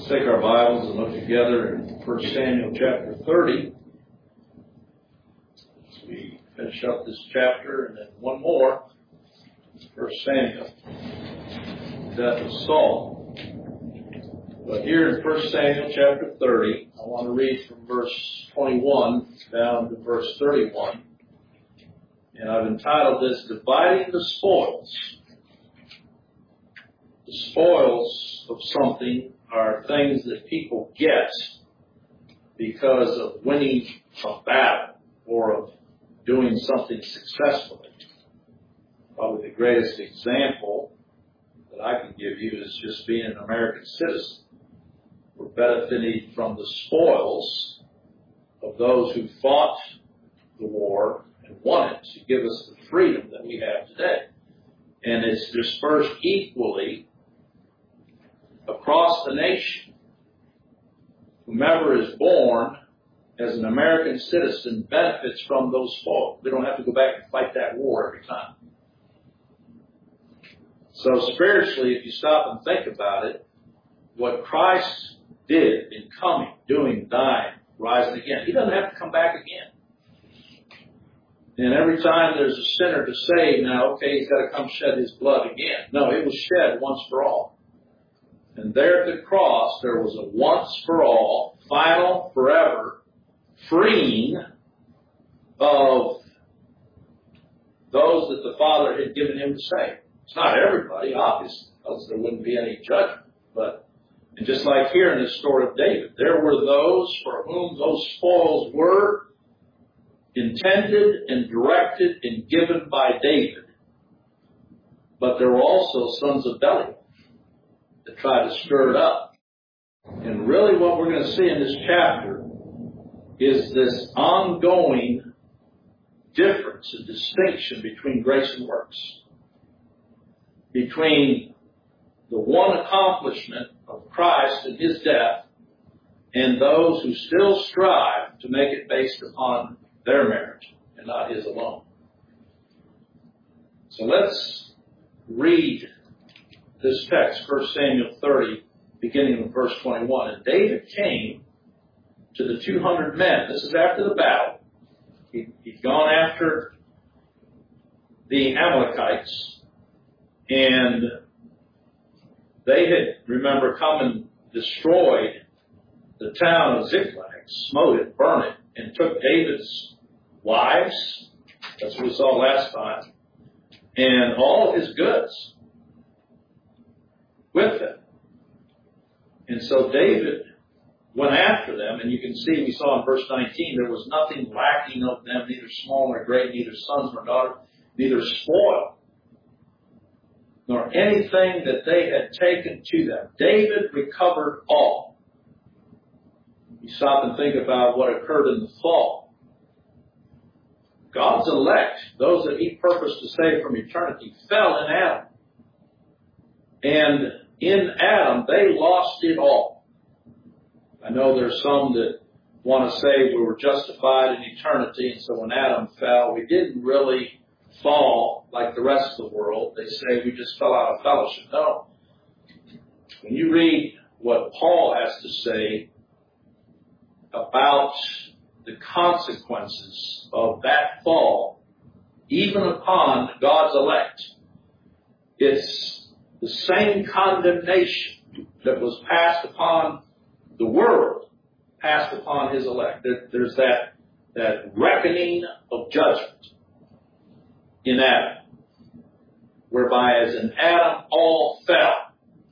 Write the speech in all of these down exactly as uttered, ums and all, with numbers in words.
Let's take our Bibles and look together in First Samuel chapter thirty. As we finish up this chapter, and then one more. First Samuel, death of Saul. But here in First Samuel chapter thirty, I want to read from verse twenty-one down to verse thirty-one. And I've entitled this, Dividing the Spoils. The spoils of something are things that people get because of winning a battle or of doing something successfully. Probably the greatest example that I can give you is just being an American citizen. We're benefiting from the spoils of those who fought the war and won it to give us the freedom that we have today. And it's dispersed equally across the nation. Whomever is born as an American citizen benefits from those spoils. We don't have to go back and fight that war every time. So spiritually, if you stop and think about it, what Christ did in coming, doing, dying, rising again, He doesn't have to come back again. And every time there's a sinner to save, now, okay, He's got to come shed His blood again. No, it was shed once for all. And there at the cross, there was a once for all, final, forever, freeing of those that the Father had given Him to save. It's not everybody, obviously, else there wouldn't be any judgment. But, and just like here in this story of David, there were those for whom those spoils were intended and directed and given by David. But there were also sons of Belial that tried to stir it up. And really what we're going to see in this chapter is this ongoing difference and distinction between grace and works. Between the one accomplishment of Christ and His death and those who still strive to make it based upon their merit and not His alone. So let's read this text, First Samuel thirty, beginning with verse twenty-one. And David came to the two hundred men. This is after the battle. He, he'd gone after the Amalekites, and they had, remember, come and destroyed the town of Ziklag, smote it, burned it, and took David's wives, that's what we saw last time, and all of his goods with them. And so David went after them, and you can see, we saw in verse nineteen, there was nothing lacking of them, neither small nor great, neither sons nor daughters, neither spoil, nor anything that they had taken to them. David recovered all. You stop and think about what occurred in the fall. God's elect, those that He purposed to save from eternity, fell in Adam. And in Adam, they lost it all. I know there's some that want to say we were justified in eternity, and so when Adam fell, we didn't really fall like the rest of the world. They say we just fell out of fellowship. No. When you read what Paul has to say about the consequences of that fall, even upon God's elect, it's the same condemnation that was passed upon the world, passed upon His elect. There, there's that, that reckoning of judgment in Adam, whereby as in Adam all fell,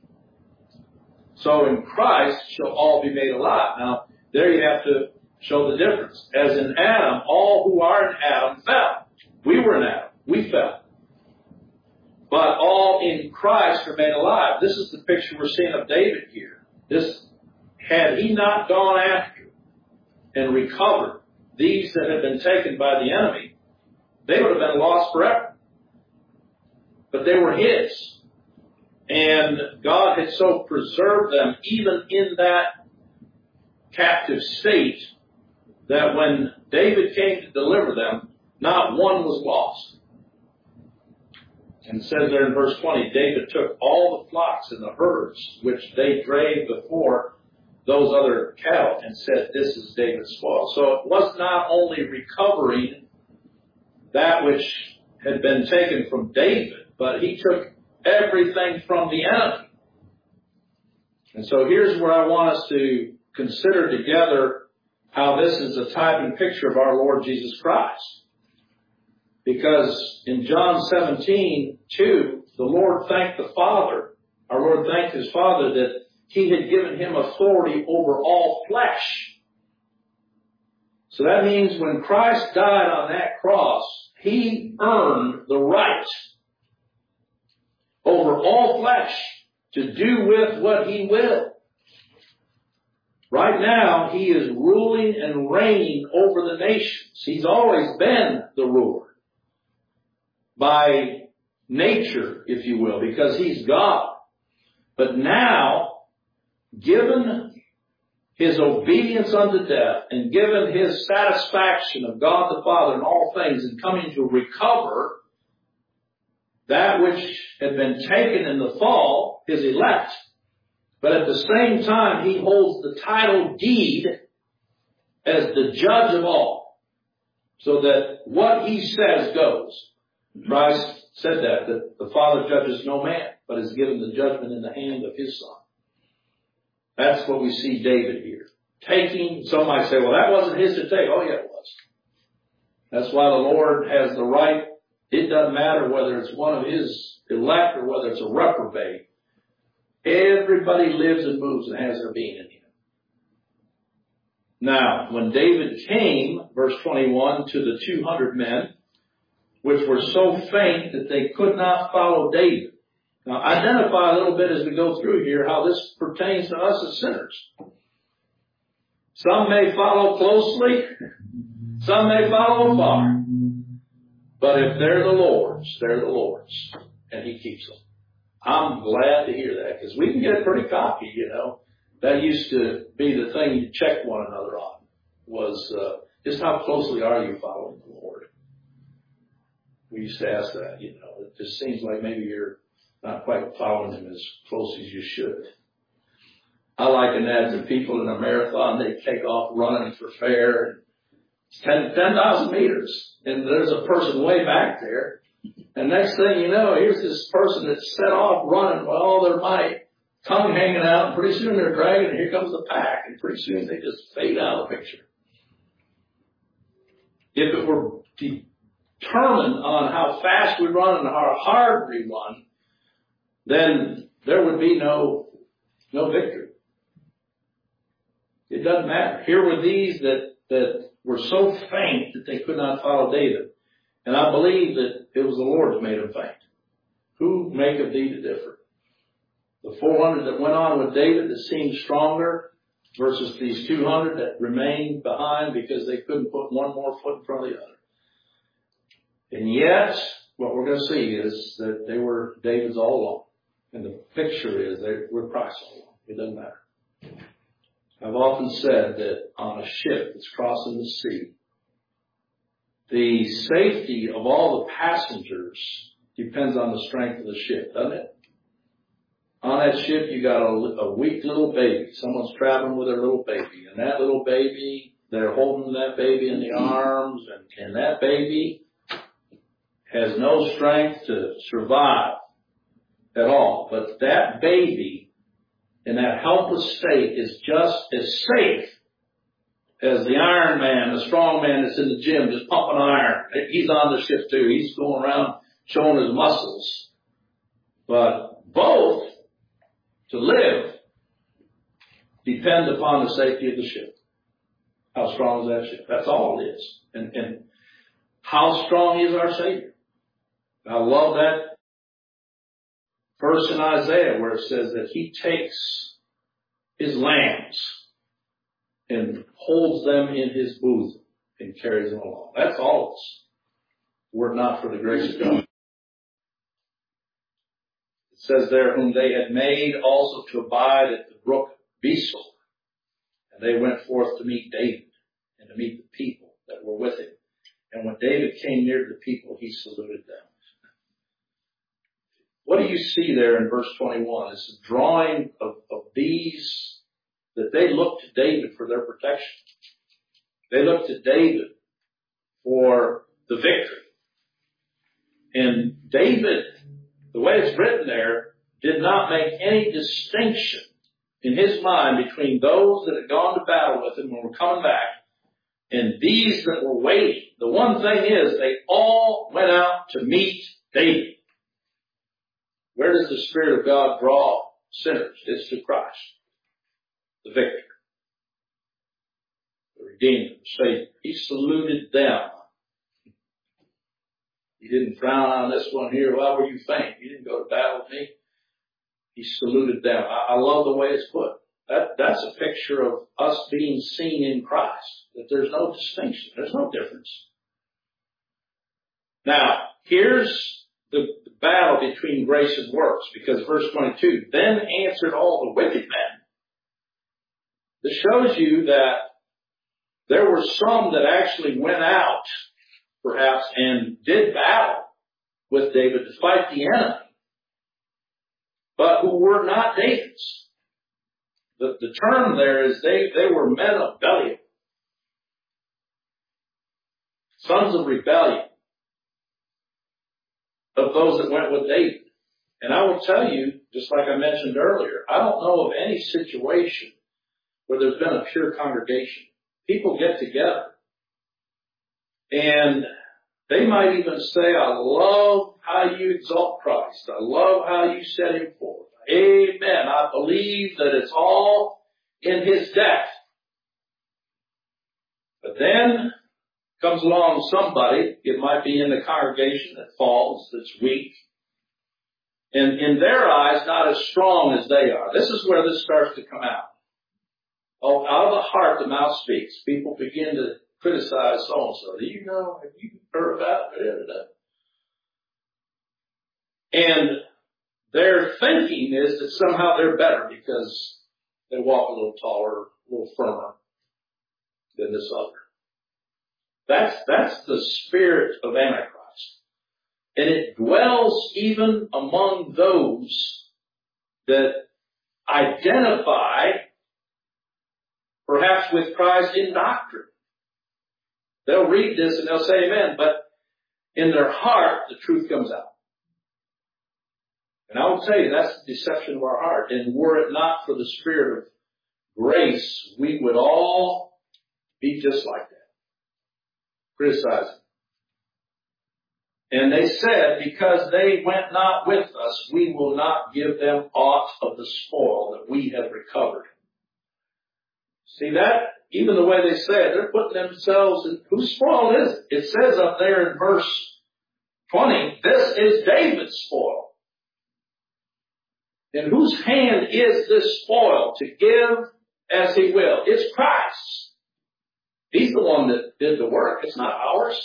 so in Christ shall all be made alive. Now, there you have to show the difference. As in Adam, all who are in Adam fell. We were in Adam. We fell. But all in Christ are made alive. This is the picture we're seeing of David here. This, had he not gone after and recovered these that had been taken by the enemy, they would have been lost forever. But they were His. And God had so preserved them, even in that captive state, that when David came to deliver them, not one was lost. And it says there in verse twenty, David took all the flocks and the herds which they drave before those other cattle and said, this is David's spoil. So it was not only recovering that which had been taken from David, but he took everything from the enemy. And so here's where I want us to consider together how this is a type and picture of our Lord Jesus Christ. Because in John seventeen two, the Lord thanked the Father, our Lord thanked His Father that He had given Him authority over all flesh. So that means when Christ died on that cross, He earned the right over all flesh to do with what He will. Right now, He is ruling and reigning over the nations. He's always been the ruler. By nature, if you will, because He's God. But now, given His obedience unto death and given His satisfaction of God the Father in all things and coming to recover that which had been taken in the fall, His elect, but at the same time He holds the title deed as the judge of all, so that what He says goes. Christ said that, that the Father judges no man, but has given the judgment in the hand of His Son. That's what we see David here. Taking, some might say, well, that wasn't his to take. Oh, yeah, it was. That's why the Lord has the right. It doesn't matter whether it's one of His elect or whether it's a reprobate. Everybody lives and moves and has their being in Him. Now, when David came, verse twenty-one, to the two hundred men, which were so faint that they could not follow David. Now, identify a little bit as we go through here how this pertains to us as sinners. Some may follow closely, some may follow afar. But if they're the Lord's, they're the Lord's, and He keeps them. I'm glad to hear that, because we can get pretty cocky, you know. That used to be the thing you check one another on, was uh, just how closely are you following the Lord? We used to ask that, you know. It just seems like maybe you're not quite following Him as close as you should. I liken that to people in a marathon. They take off running for fair. It's ten thousand meters. And there's a person way back there. And next thing you know, here's this person that's set off running with all their might, tongue hanging out. And pretty soon they're dragging, and here comes the pack. And pretty soon they just fade out of the picture. If it were determined on how fast we run and how hard we run, then there would be no, no victory. It doesn't matter. Here were these that, that were so faint that they could not follow David. And I believe that it was the Lord that made them faint. Who maketh thee to differ? The four hundred that went on with David that seemed stronger versus these two hundred that remained behind because they couldn't put one more foot in front of the other. And yet, what we're going to see is that they were David's all along. And the picture is they were Christ's all along. It doesn't matter. I've often said that on a ship that's crossing the sea, the safety of all the passengers depends on the strength of the ship, doesn't it? On that ship, you got a, a weak little baby. Someone's traveling with their little baby. And that little baby, they're holding that baby in the arms. And, and that baby has no strength to survive at all. But that baby in that helpless state is just as safe as the Iron Man, the strong man that's in the gym just pumping iron. He's on the ship too. He's going around showing his muscles. But both, to live, depend upon the safety of the ship. How strong is that ship? That's all it is. And, and how strong is our Savior? I love that verse in Isaiah where it says that He takes His lambs and holds them in His bosom and carries them along. That's all it is. Were it not for the grace of God. It says there, whom they had made also to abide at the brook Besor. And they went forth to meet David and to meet the people that were with him. And when David came near the people, he saluted them. What do you see there in verse twenty-one? It's a drawing of, of these that they looked to David for their protection. They looked to David for the victory. And David, the way it's written there, did not make any distinction in his mind between those that had gone to battle with him and were coming back and these that were waiting. The one thing is, they all went out to meet David. Where does the Spirit of God draw sinners? It's to Christ, the victor, the Redeemer, the Savior. He saluted them. He didn't frown on this one here. Why were you faint? You didn't go to battle with me. He saluted them. I, I love the way it's put. That, that's a picture of us being seen in Christ, that there's no distinction. There's no difference. Now, here's the, the battle between grace and works, because verse twenty-two, then answered all the wicked men. This shows you that there were some that actually went out, perhaps, and did battle with David to fight the enemy, but who were not David's. The, the term there is they, they were men of Belial, sons of rebellion, of those that went with David. And I will tell you, just like I mentioned earlier, I don't know of any situation where there's been a pure congregation. People get together and they might even say, I love how you exalt Christ. I love how you set him forth. Amen. I believe that it's all in his death. But then comes along somebody, it might be in the congregation that falls, that's weak, and in their eyes not as strong as they are. This is where this starts to come out. Oh, out of the heart the mouth speaks. People begin to criticize so-and-so. Do you know, have you heard about it? And their thinking is that somehow they're better because they walk a little taller, a little firmer than this other. That's, that's the spirit of Antichrist. And it dwells even among those that identify perhaps with Christ in doctrine. They'll read this and they'll say amen, but in their heart the truth comes out. And I will tell you, that's the deception of our heart. And were it not for the Spirit of grace, we would all be just like that, criticizing. And they said, because they went not with us, we will not give them aught of the spoil that we have recovered. See that? Even the way they say it, they're putting themselves in, whose spoil is it? It says up there in verse twenty, this is David's spoil. In whose hand is this spoil to give as he will? It's Christ's. He's the one that did the work. It's not ours.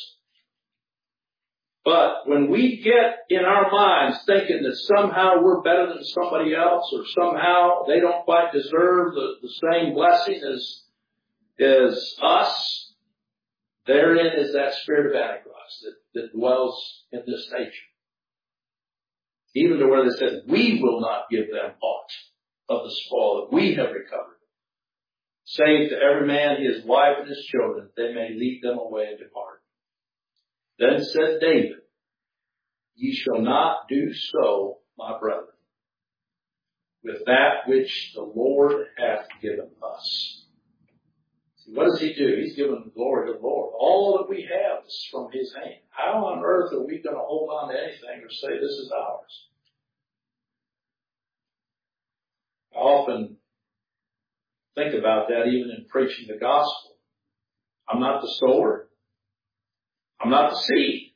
But when we get in our minds thinking that somehow we're better than somebody else, or somehow they don't quite deserve the, the same blessing as, as us, therein is that spirit of Antichrist that, that dwells in this nature. Even to where they said, we will not give them aught of the spoil that we have recovered, save to every man his wife and his children, that they may lead them away and depart. Then said David, ye shall not do so, my brethren, with that which the Lord hath given us. See, what does he do? He's given glory to the Lord. All that we have is from his hand. How on earth are we going to hold on to anything or say this is ours? I often think about that even in preaching the gospel. I'm not the sower. I'm not the seed.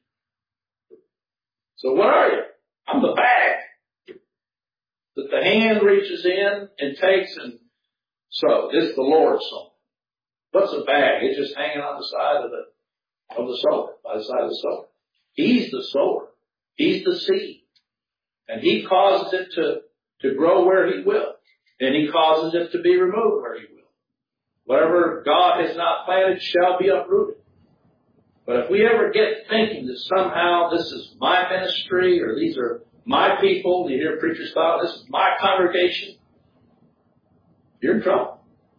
So what are you? I'm the bag that the hand reaches in and takes and so it's the Lord's sower. What's a bag? It's just hanging on the side of the of the sower, by the side of the sower. He's the sower. He's the seed. And he causes it to, to grow where he will. And he causes it to be removed where he will. Whatever God has not planted shall be uprooted. But if we ever get thinking that somehow this is my ministry or these are my people, you hear preachers talk, this is my congregation, you're in trouble.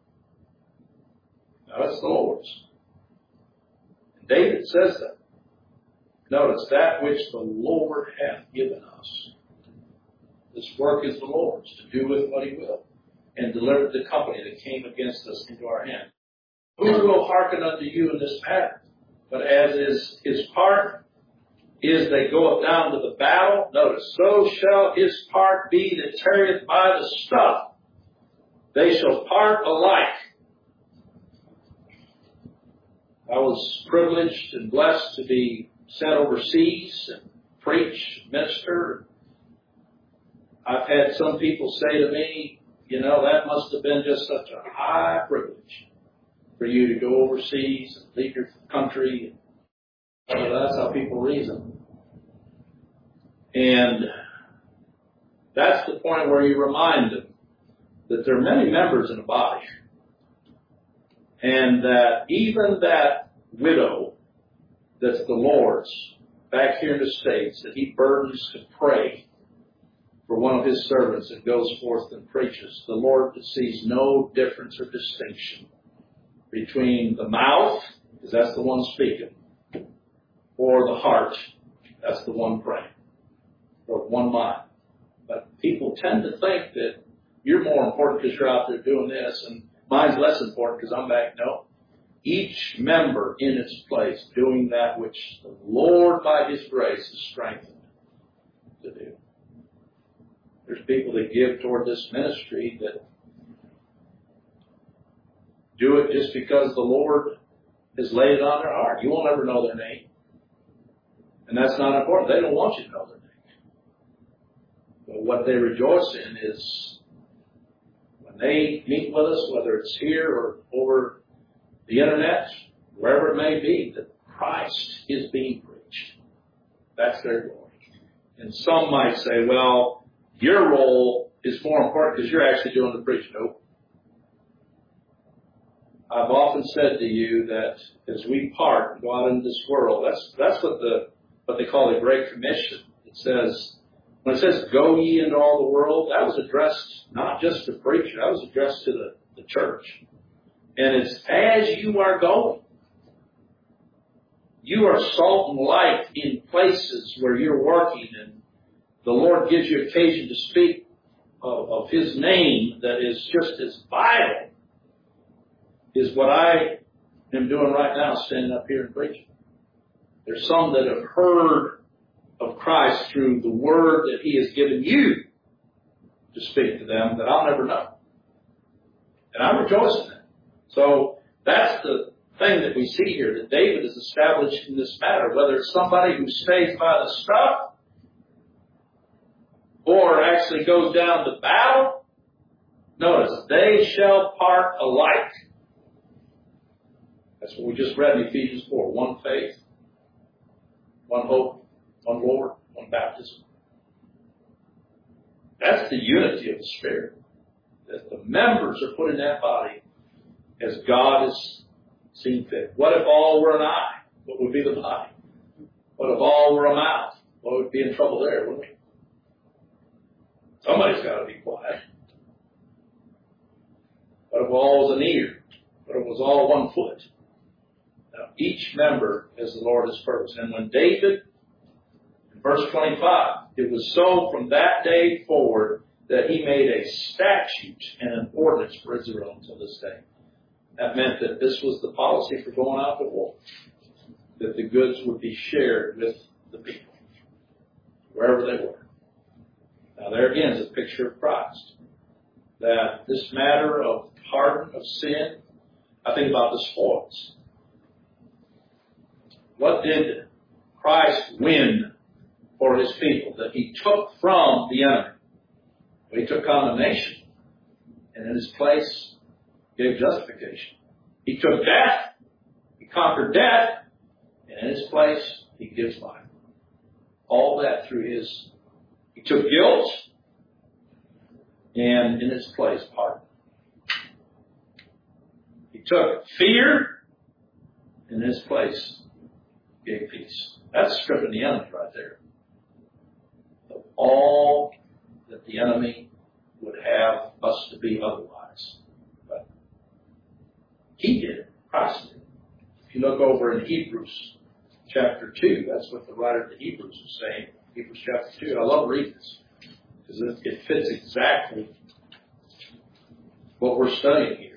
Now it's the Lord's. And David says that. Notice, that which the Lord hath given us. This work is the Lord's, to do with what he will, and deliver the company that came against us into our hand. Who will hearken unto you in this matter? But as is his part, is they go up down to the battle. Notice, so shall his part be that tarrieth by the stuff. They shall part alike. I was privileged and blessed to be sent overseas and preach, minister. I've had some people say to me, you know, that must have been just such a high privilege for you to go overseas and leave your country. Well, that's how people reason. And that's the point where you remind them that there are many members in a body. And that even that widow that's the Lord's back here in the States, that he burdens to pray for one of his servants and goes forth and preaches, the Lord sees no difference or distinction between the mouth, because that's the one speaking, or the heart, that's the one praying, or one mind. But people tend to think that you're more important because you're out there doing this, and mine's less important because I'm back. No. Each member in its place doing that which the Lord by his grace has strengthened to do. There's people that give toward this ministry that do it just because the Lord has laid it on their heart. You won't ever know their name. And that's not important. They don't want you to know their name. But what they rejoice in is when they meet with us, whether it's here or over the internet, wherever it may be, that Christ is being preached. That's their glory. And some might say, well, your role is more important because you're actually doing the preaching. Nope. I've often said to you that as we part and go out into this world, that's that's what the what they call the Great Commission. It says, when it says, go ye into all the world, that was addressed not just to preachers, that was addressed to the, the church. And it's as you are going. You are salt and light in places where you're working, and the Lord gives you occasion to speak of, of his name that is just as vital is what I am doing right now, standing up here and preaching. There's some that have heard of Christ through the word that he has given you to speak to them that I'll never know. And I rejoice in that. So that's the thing that we see here, that David is established in this matter, whether it's somebody who stays by the stuff or actually goes down to battle. Notice, they shall part alike. That's what we just read in Ephesians four. One faith, one hope, one Lord, one baptism. That's the unity of the Spirit. That the members are put in that body as God has seen fit. What if all were an eye? What would be the body? What if all were a mouth? Well, we'd be in trouble there, wouldn't we? Somebody's got to be quiet. What if all was an ear? What if it was all one foot? Now, each member as the Lord has purposed. And when David, in verse twenty-five, it was so from that day forward that he made a statute and an ordinance for Israel until this day. That meant that this was the policy for going out to war, that the goods would be shared with the people, wherever they were. Now there again is a picture of Christ, that this matter of pardon of sin, I think about the spoils. What did Christ win for his people? That he took from the enemy. Well, he took condemnation, and in his place gave justification. He took death. He conquered death. And in his place, he gives life. All that through his... He took guilt. And in its place, pardon. He took fear. And in his place, gave peace. That's stripping the enemy right there. Of all that the enemy would have us to be otherwise. He did it. Christ did. If you look over in Hebrews chapter two, that's what the writer of the Hebrews is saying. Hebrews chapter two. I love reading this because it, it fits exactly what we're studying here.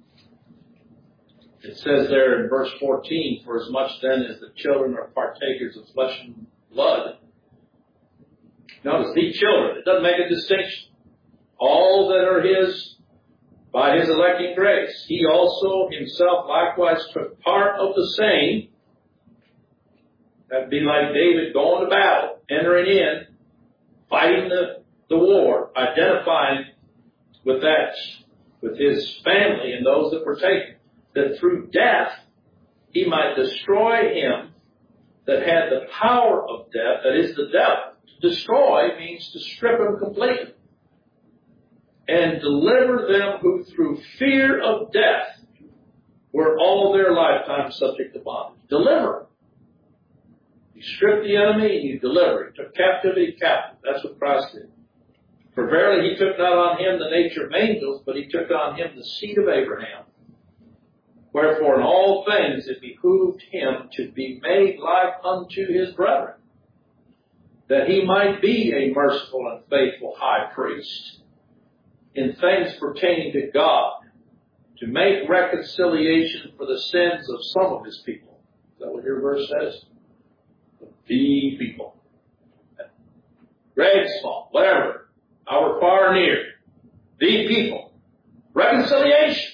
It says there in verse fourteen, for as much then as the children are partakers of flesh and blood. Notice, the children, it doesn't make a distinction. All that are his by his electing grace. He also himself likewise took part of the same. That'd be like David going to battle, entering in, fighting the, the war, identifying with that, with his family and those that were taken. That through death, he might destroy him that had the power of death, that is the devil. To destroy means to strip him completely. And deliver them who through fear of death were all their lifetime subject to bondage. Deliver. You strip the enemy and you deliver. He took captivity captive. That's what Christ did. For verily he took not on him the nature of angels, but he took on him the seed of Abraham. Wherefore in all things it behooved him to be made like unto his brethren, that he might be a merciful and faithful high priest in things pertaining to God, to make reconciliation for the sins of some of his people. Is that what your verse says? The people. Great, small, whatever. Our far and near. The people. Reconciliation.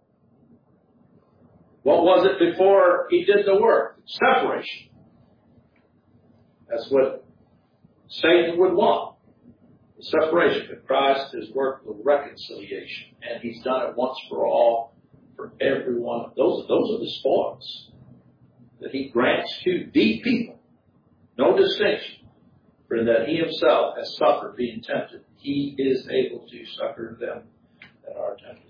What was it before he did the work? Separation. That's what Satan would want. The separation. But Christ has worked the reconciliation. And he's done it once for all for everyone. Those, those are the spoils that he grants to the people. No distinction. For in that he himself has suffered being tempted, he is able to succor them that are tempted.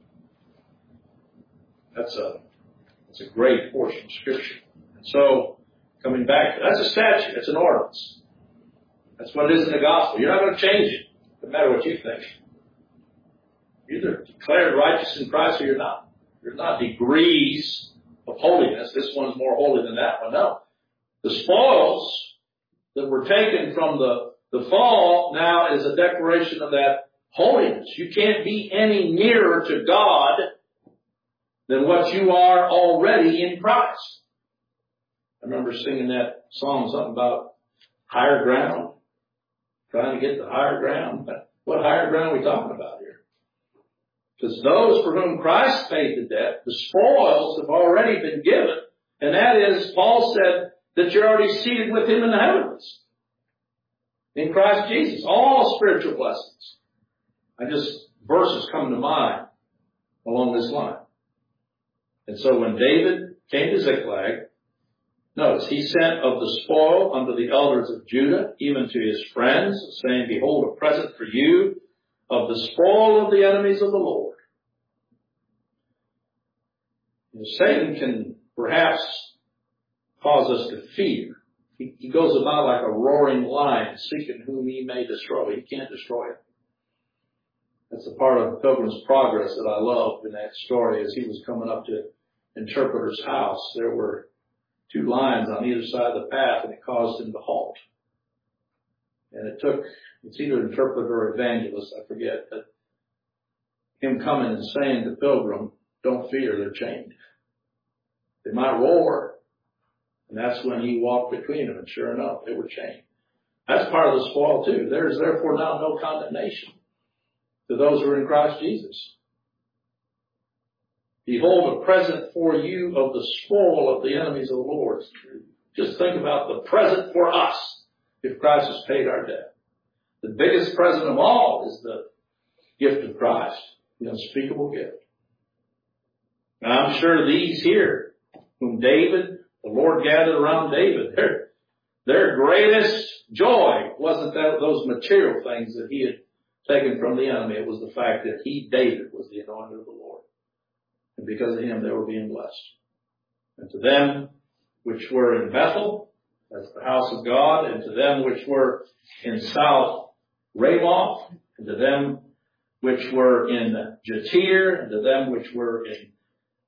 That's a It's a great portion of Scripture. And so, coming back, that's a statute. It's an ordinance. That's what it is in the gospel. You're not going to change it, no matter what you think. You're either declared righteous in Christ or you're not. There's not degrees of holiness. This one's more holy than that one. No. The spoils that were taken from the, the fall now is a declaration of that holiness. You can't be any nearer to God than what you are already in Christ. I remember singing that song, something about higher ground, trying to get the higher ground. What higher ground are we talking about here? Because those for whom Christ paid the debt, the spoils have already been given. And that is, Paul said, that you're already seated with him in the heavens. In Christ Jesus. All spiritual blessings. I just, verses come to mind along this line. And so when David came to Ziklag, notice, he sent of the spoil unto the elders of Judah, even to his friends, saying, behold, a present for you of the spoil of the enemies of the Lord. And Satan can perhaps cause us to fear. He, he goes about like a roaring lion, seeking whom he may destroy. He can't destroy it. That's a part of Pilgrim's Progress that I love in that story. As he was coming up to Interpreter's house, there were two lions on either side of the path, and it caused him to halt. And it took, it's either Interpreter or Evangelist, I forget, but him coming and saying to Pilgrim, don't fear, they're chained. They might roar. And that's when he walked between them, and sure enough, they were chained. That's part of the spoil too. There is therefore now no condemnation to those who are in Christ Jesus. Behold, a present for you of the spoil of the enemies of the Lord. Just think about the present for us if Christ has paid our debt. The biggest present of all is the gift of Christ, the unspeakable gift. Now, I'm sure these here, whom David, the Lord gathered around David, their, their greatest joy wasn't that those material things that he had taken from the enemy. It was the fact that he, David, was the anointed of the Lord. And because of him, they were being blessed. And to them which were in Bethel, that's the house of God, and to them which were in South Ramoth, and to them which were in Jatir, and to them which were in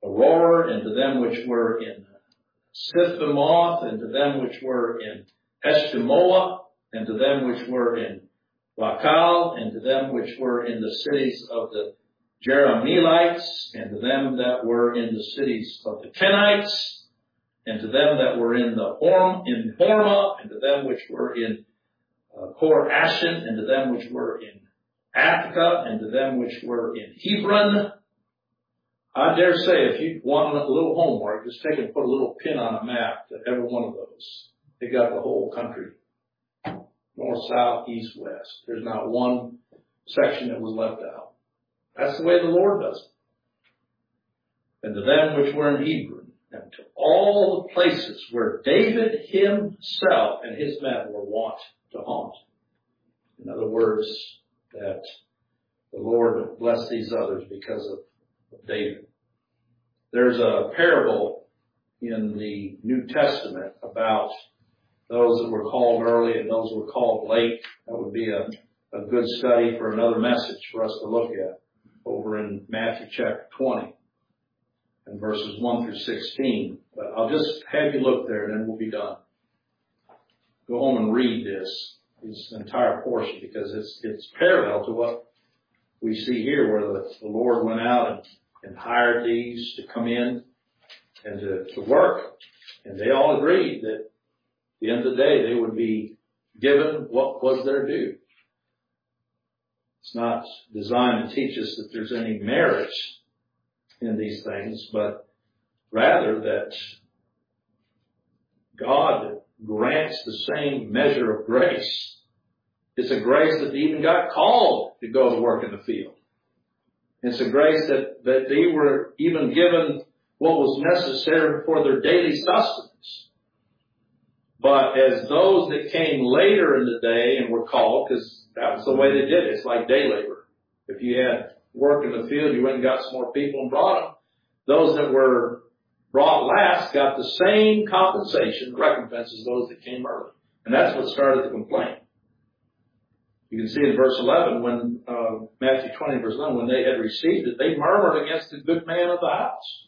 Aurora, and to them which were in Siphamoth, and to them which were in Eshtemoa, and to them which were in Rakal, and to them which were in the cities of the Jerahmeelites, and to them that were in the cities of the Kenites, and to them that were in the Horm, in Horma, and to them which were in uh, Kor Ashen, and to them which were in Athka, and to them which were in Hebron. I dare say, if you want a little homework, just take and put a little pin on a map to every one of those. They got the whole country. North, south, east, west. There's not one section that was left out. That's the way the Lord does it. And to them which were in Hebron, and to all the places where David himself and his men were wont to haunt. In other words, that the Lord blessed these others because of David. There's a parable in the New Testament about those that were called early and those that were called late. That would be a, a good study for another message for us to look at over in Matthew chapter twenty and verses one through sixteen. But I'll just have you look there and then we'll be done. Go home and read this, this entire portion, because it's, it's parallel to what we see here, where the, the Lord went out and and hired these to come in and to, to work. And they all agreed that at the end of the day, they would be given what was their due. It's not designed to teach us that there's any merit in these things, but rather that God grants the same measure of grace. It's a grace that they even got called to go to work in the field. It's a grace that, that they were even given what was necessary for their daily sustenance. But as those that came later in the day and were called, because that was the way they did it, it's like day labor. If you had work in the field, you went and got some more people and brought them. Those that were brought last got the same compensation, recompense as those that came early. And that's what started the complaint. You can see in verse eleven, when uh, Matthew twenty, verse eleven, when they had received it, they murmured against the good man of the house,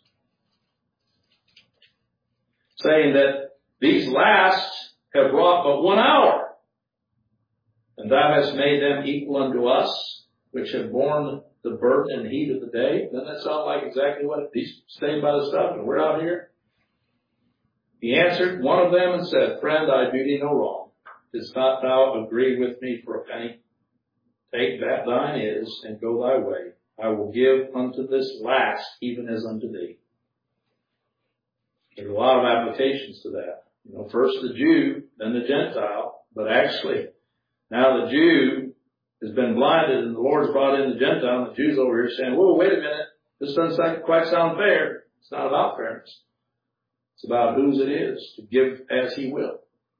saying that these last have wrought but one hour, and thou hast made them equal unto us, which have borne the burden and heat of the day. Doesn't that sound like exactly what he's staying by the stuff, and we're out here? He answered one of them and said, Friend, I do thee no wrong. Didst not thou agree with me for a penny? Take that thine is, and go thy way. I will give unto this last, even as unto thee. There's a lot of applications to that. You know, first the Jew, then the Gentile. But actually, now the Jew has been blinded, and the Lord's brought in the Gentile, and the Jew's over here saying, whoa, wait a minute. This doesn't quite sound fair. It's not about fairness. It's about whose it is to give as he will.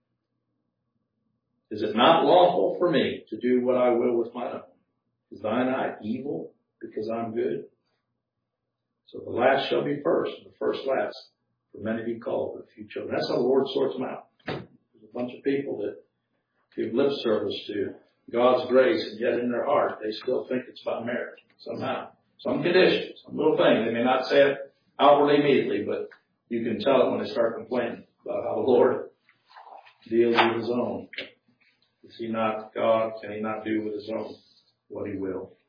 Is it not lawful for me to do what I will with my own? Is thine eye evil because I'm good? So the last shall be first, and the first last. For many be called, but few chosen. That's how the Lord sorts them out. There's a bunch of people that give lip service to God's grace, and yet in their heart they still think it's by merit somehow. Some conditions, some little thing. They may not say it outwardly immediately, but you can tell it when they start complaining about how the Lord deals with his own. Is he not God? Can he not do with his own what he will?